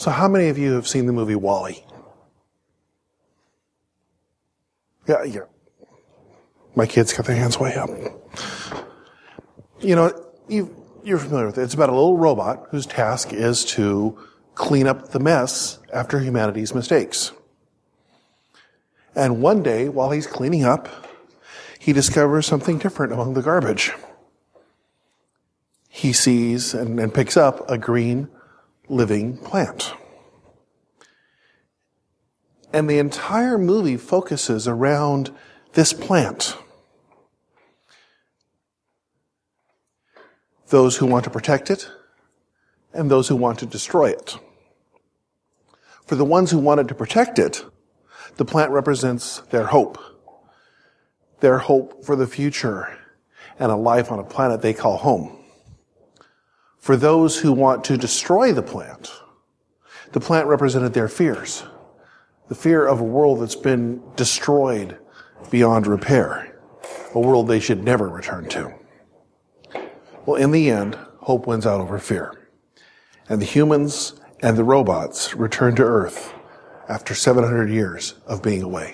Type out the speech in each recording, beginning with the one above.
So how many of you have seen the movie WALL-E? Yeah. My kids got their hands way up. You know, you're familiar with it. It's about a little robot whose task is to clean up the mess after humanity's mistakes. And one day, while he's cleaning up, he discovers something different among the garbage. He sees and picks up a green, living plant. And the entire movie focuses around this plant. Those who want to protect it, and those who want to destroy it. For the ones who wanted to protect it, the plant represents their hope for the future and a life on a planet they call home. For those who want to destroy the plant represented their fears. The fear of a world that's been destroyed beyond repair. A world they should never return to. Well, in the end, hope wins out over fear. And the humans and the robots return to Earth after 700 years of being away.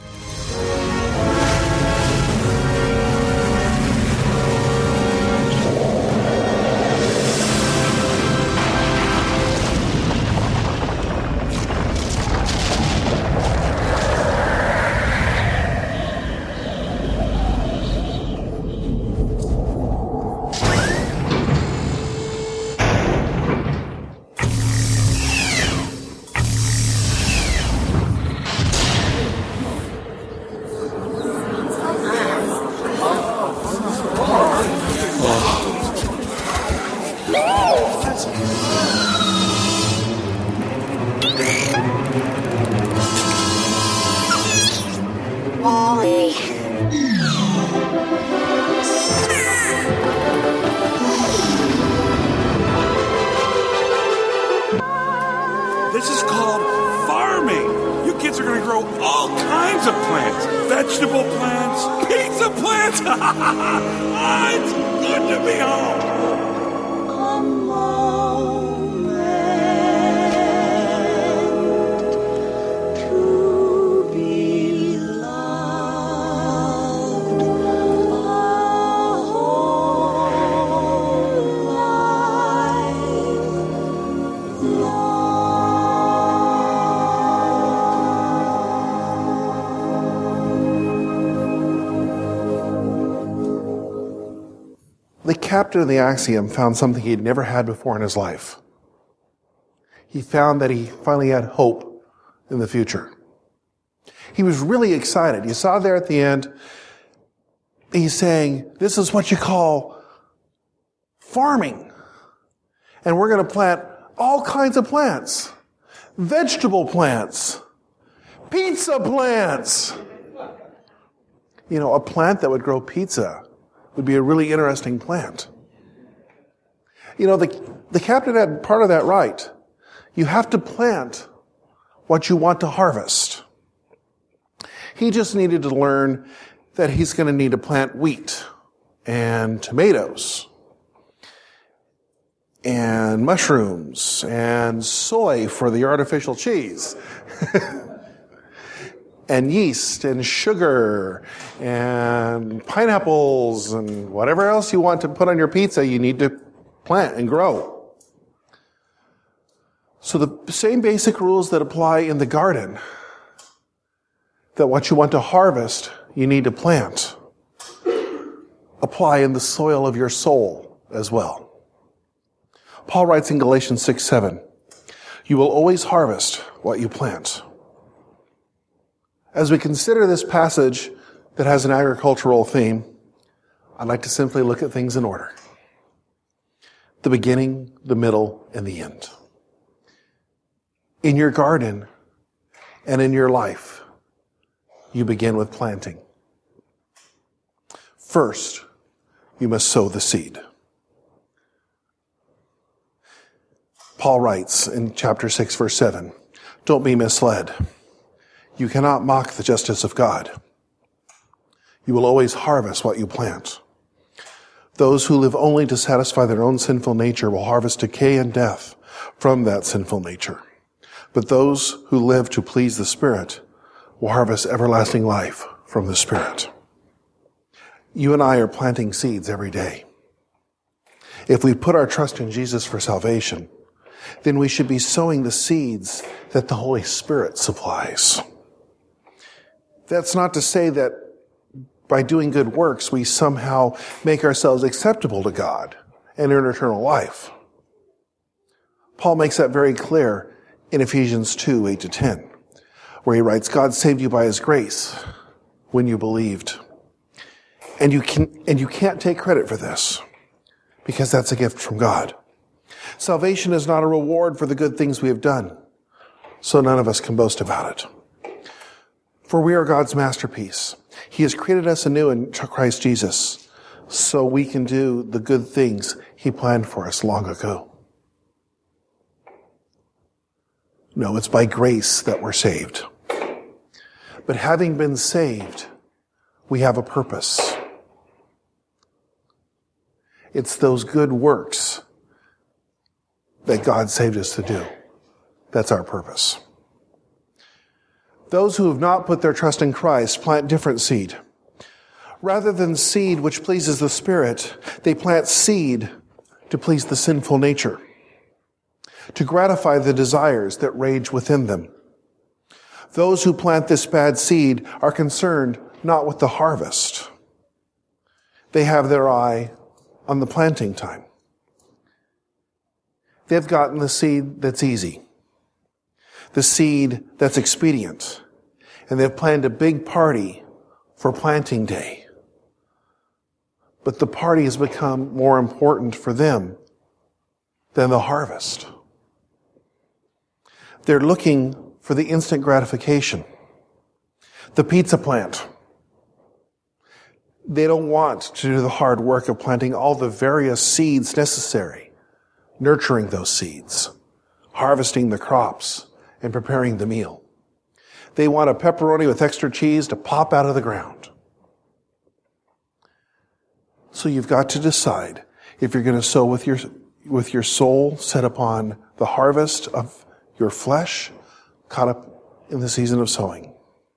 This is called farming. You kids are going to grow all kinds of plants. Vegetable plants, pizza plants. It's good to be home. The captain of the Axiom found something he'd never had before in his life. He found that he finally had hope in the future. He was really excited. You saw there at the end, he's saying, this is what you call farming. And we're going to plant all kinds of plants. Vegetable plants. Pizza plants. You know, a plant that would grow pizza would be a really interesting plant. You know, the captain had part of that right. You have to plant what you want to harvest. He just needed to learn that he's going to need to plant wheat and tomatoes and mushrooms and soy for the artificial cheese. And yeast and sugar and pineapples and whatever else you want to put on your pizza, you need to plant and grow. So the same basic rules that apply in the garden, that what you want to harvest, you need to plant, apply in the soil of your soul as well. Paul writes in Galatians 6:7, you will always harvest what you plant. As we consider this passage that has an agricultural theme, I'd like to simply look at things in order. The beginning, the middle, and the end. In your garden and in your life, you begin with planting. First, you must sow the seed. Paul writes in chapter 6, verse 7, don't be misled. You cannot mock the justice of God. You will always harvest what you plant. Those who live only to satisfy their own sinful nature will harvest decay and death from that sinful nature. But those who live to please the Spirit will harvest everlasting life from the Spirit. You and I are planting seeds every day. If we put our trust in Jesus for salvation, then we should be sowing the seeds that the Holy Spirit supplies. That's not to say that by doing good works, we somehow make ourselves acceptable to God and earn eternal life. Paul makes that very clear in Ephesians 2, 8-10, where he writes, God saved you by his grace when you believed. And you can't take credit for this, because that's a gift from God. Salvation is not a reward for the good things we have done, so none of us can boast about it. For we are God's masterpiece. He has created us anew in Christ Jesus, so we can do the good things he planned for us long ago. No, it's by grace that we're saved. But having been saved, we have a purpose. It's those good works that God saved us to do. That's our purpose. Those who have not put their trust in Christ plant different seed. Rather than seed which pleases the Spirit, they plant seed to please the sinful nature, to gratify the desires that rage within them. Those who plant this bad seed are concerned not with the harvest. They have their eye on the planting time. They've gotten the seed that's easy, the seed that's expedient, and they've planned a big party for planting day. But the party has become more important for them than the harvest. They're looking for the instant gratification, the pizza plant. They don't want to do the hard work of planting all the various seeds necessary, nurturing those seeds, harvesting the crops, and preparing the meal. They want a pepperoni with extra cheese to pop out of the ground. So you've got to decide if you're going to sow with your soul set upon the harvest of your flesh, caught up in the season of sowing.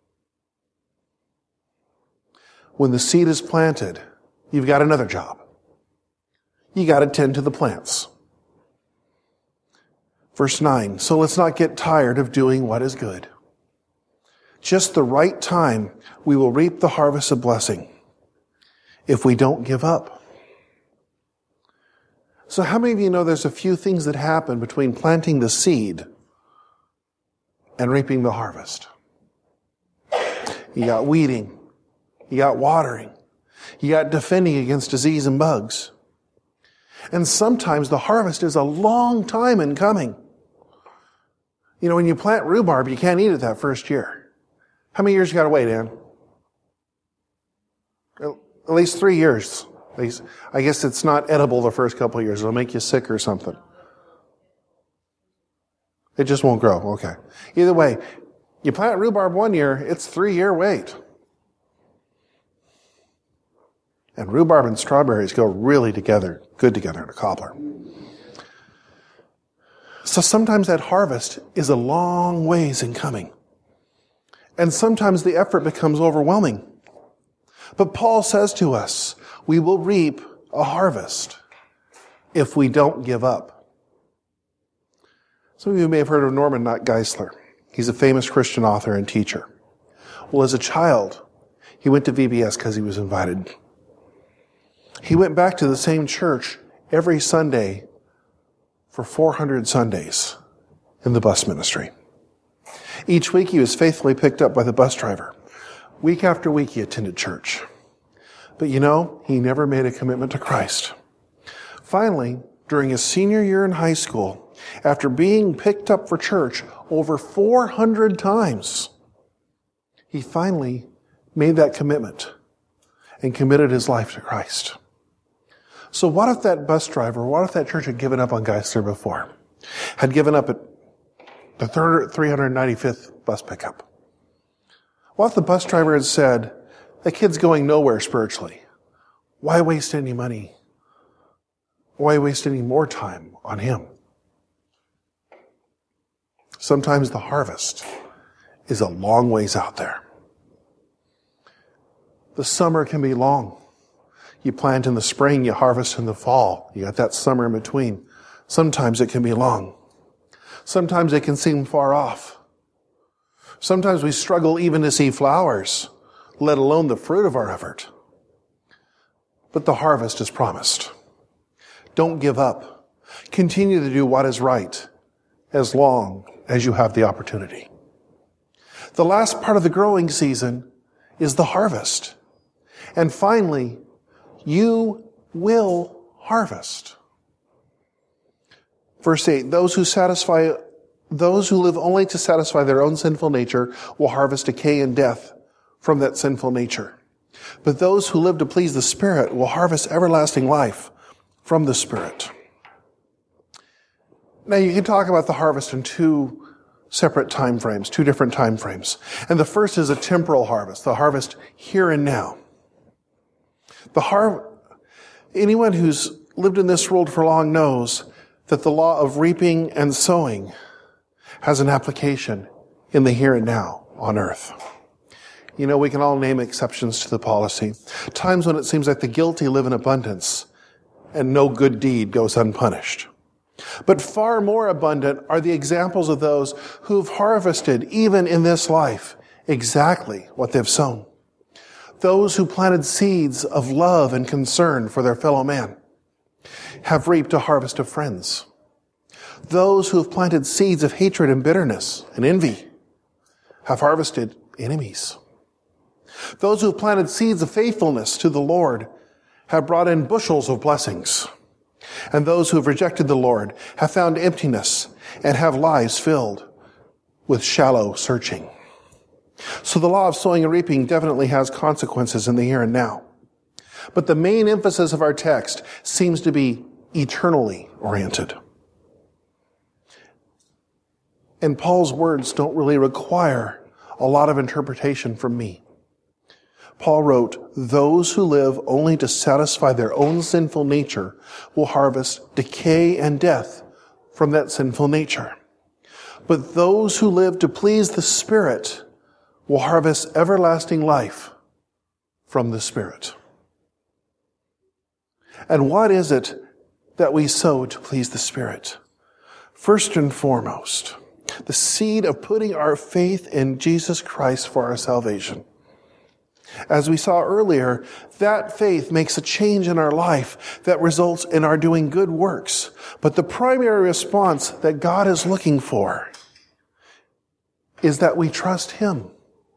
When the seed is planted, you've got another job. You got to tend to the plants. Verse 9, so let's not get tired of doing what is good. Just the right time, we will reap the harvest of blessing if we don't give up. So how many of you know there's a few things that happen between planting the seed and reaping the harvest? You got weeding. You got watering. You got defending against disease and bugs. And sometimes the harvest is a long time in coming. You know, when you plant rhubarb, you can't eat it that first year. How many years you got to wait, Ann? At least 3 years. I guess it's not edible the first couple of years. It'll make you sick or something. It just won't grow. Okay. Either way, you plant rhubarb 1 year, it's 3-year wait. And rhubarb and strawberries go really good together in a cobbler. So sometimes that harvest is a long ways in coming. And sometimes the effort becomes overwhelming. But Paul says to us, we will reap a harvest if we don't give up. Some of you may have heard of Norman Geisler. He's a famous Christian author and teacher. Well, as a child, he went to VBS because he was invited. He went back to the same church every Sunday for 400 Sundays in the bus ministry. Each week he was faithfully picked up by the bus driver. Week after week he attended church. But you know, he never made a commitment to Christ. Finally, during his senior year in high school, after being picked up for church over 400 times, he finally made that commitment and committed his life to Christ. So what if that bus driver, what if that church had given up on Geisler before? Had given up at the 395th bus pickup? What if the bus driver had said, that kid's going nowhere spiritually. Why waste any money? Why waste any more time on him? Sometimes the harvest is a long ways out there. The summer can be long. You plant in the spring, you harvest in the fall. You got that summer in between. Sometimes it can be long. Sometimes it can seem far off. Sometimes we struggle even to see flowers, let alone the fruit of our effort. But the harvest is promised. Don't give up. Continue to do what is right as long as you have the opportunity. The last part of the growing season is the harvest. And finally, you will harvest. Verse 8, those who live only to satisfy their own sinful nature will harvest decay and death from that sinful nature. But those who live to please the Spirit will harvest everlasting life from the Spirit. Now you can talk about the harvest in two different time frames. And the first is a temporal harvest, the harvest here and now. Anyone who's lived in this world for long knows that the law of reaping and sowing has an application in the here and now on earth. You know, we can all name exceptions to the policy. Times when it seems like the guilty live in abundance and no good deed goes unpunished. But far more abundant are the examples of those who've harvested, even in this life, exactly what they've sown. Those who planted seeds of love and concern for their fellow man have reaped a harvest of friends. Those who have planted seeds of hatred and bitterness and envy have harvested enemies. Those who have planted seeds of faithfulness to the Lord have brought in bushels of blessings. And those who have rejected the Lord have found emptiness and have lives filled with shallow searching. So the law of sowing and reaping definitely has consequences in the here and now. But the main emphasis of our text seems to be eternally oriented. And Paul's words don't really require a lot of interpretation from me. Paul wrote, those who live only to satisfy their own sinful nature will harvest decay and death from that sinful nature. But those who live to please the Spirit will harvest everlasting life from the Spirit. And what is it that we sow to please the Spirit? First and foremost, the seed of putting our faith in Jesus Christ for our salvation. As we saw earlier, that faith makes a change in our life that results in our doing good works. But the primary response that God is looking for is that we trust Him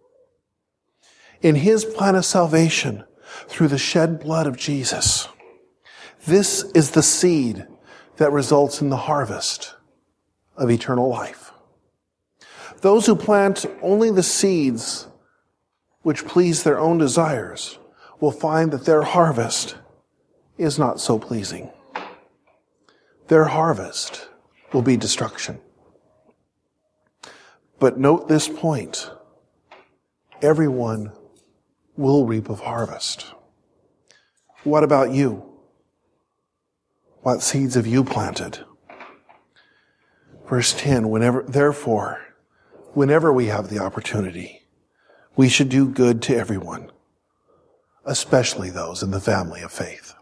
in His plan of salvation through the shed blood of Jesus. This is the seed that results in the harvest of eternal life. Those who plant only the seeds which please their own desires will find that their harvest is not so pleasing. Their harvest will be destruction. But note this point. Everyone will reap of harvest. What about you? What seeds have you planted? Verse 10, whenever we have the opportunity, we should do good to everyone, especially those in the family of faith.